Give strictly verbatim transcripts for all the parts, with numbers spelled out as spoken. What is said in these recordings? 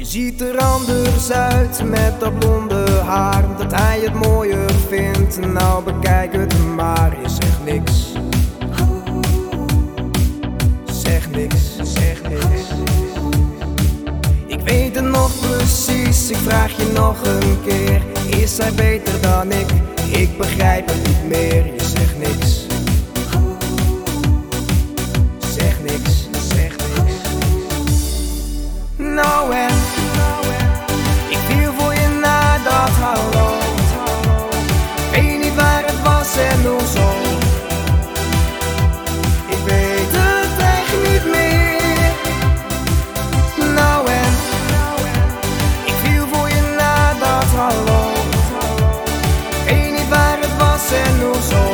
Je ziet er anders uit met dat blonde haar, dat hij het mooier vindt. Nou bekijk het maar, je zegt niks. Zeg niks, zeg niks. Ik weet het nog precies, ik vraag je nog een keer. Is hij beter dan ik? Ik begrijp het niet meer, je zegt niks. Zeg niks, zeg niks. Nou en ik viel voor je na dat hallo. Weet niet waar het was en hoezo. Ik weet het echt niet meer. Nou en ik viel voor je na dat hallo. Weet niet waar het was en hoezo.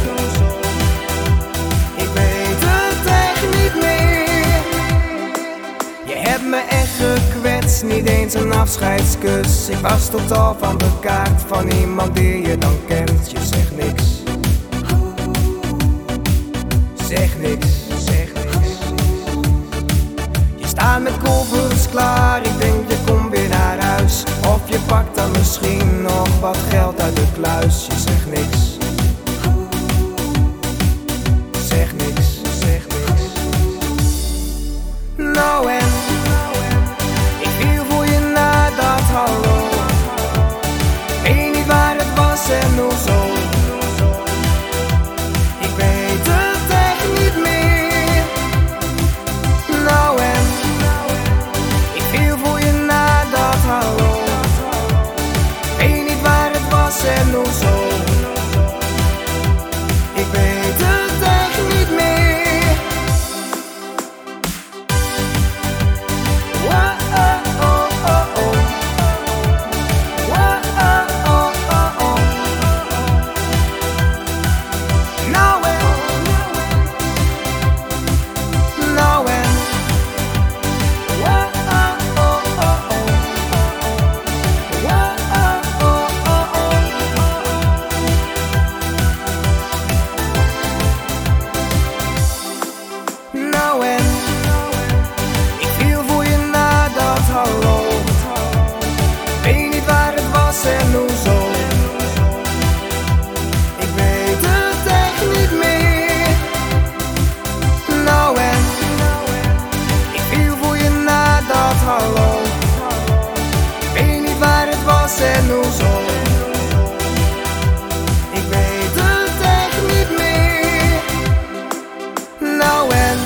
Ik weet het echt niet meer. Je hebt me echt gekwetst, niet eens een afscheidskus. Ik was totaal van de kaart van iemand die je dan kent. Je zegt niks. Zeg niks, zeg niks. Je staat met koffers klaar, ik denk je komt weer naar huis. Of je pakt dan misschien nog wat geld uit de kluis. Je zegt niks. Zeg niks, zeg niks. Nou en ik viel voor je na dat hallo. Weet niet waar het was en hoezo. Ik weet het echt niet meer. Nou en ik viel voor je na dat hallo. Weet niet waar het was en hoezo. Ik weet het echt niet meer. Wow, oh, oh, oh, oh. Wow, oh, oh, oh, oh. Nou en, nou en. Wow, oh, oh, oh, oh. Wow, oh, oh, oh, oh. Nou en ik viel voor je na dat hallo. Weet niet waar het was en hoezo. Ik weet het echt niet meer. Nou en ik viel voor je na dat hallo. Weet niet waar het was en hoezo. Ik weet het echt niet meer. Nou en